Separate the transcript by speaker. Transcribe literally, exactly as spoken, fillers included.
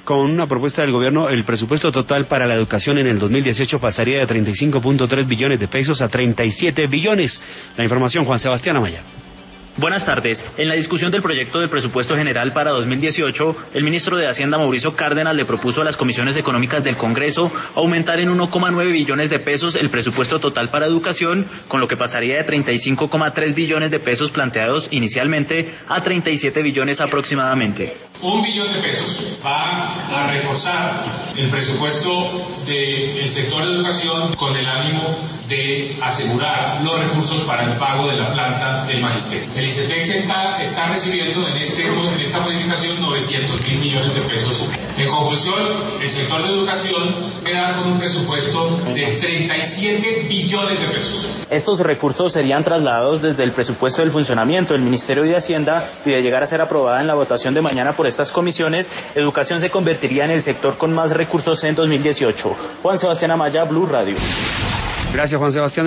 Speaker 1: con una propuesta del gobierno, el presupuesto total para la educación en el dos mil dieciocho pasaría de treinta y cinco punto tres billones de pesos a treinta y siete billones. La información, Juan Sebastián Amaya.
Speaker 2: Buenas tardes. En la discusión del proyecto del presupuesto general para dos mil dieciocho, el ministro de Hacienda, Mauricio Cárdenas, le propuso a las comisiones económicas del Congreso aumentar en uno coma nueve billones de pesos el presupuesto total para educación, con lo que pasaría de treinta y cinco coma tres billones de pesos planteados inicialmente a treinta y siete billones aproximadamente.
Speaker 3: Un billón de pesos va a reforzar el presupuesto del sector de educación con el ánimo de asegurar los recursos para el pago de la planta del magisterio. El ICETEX está, está recibiendo en, este, en esta modificación novecientos mil millones de pesos. En conclusión, el sector de educación queda con un presupuesto de treinta y siete billones de pesos.
Speaker 2: Estos recursos serían trasladados desde el presupuesto del funcionamiento del Ministerio de Hacienda y de llegar a ser aprobada en la votación de mañana por estas comisiones, educación se convertiría en el sector con más recursos en dos mil dieciocho. Juan Sebastián Amaya, Blue Radio.
Speaker 1: Gracias, Juan Sebastián.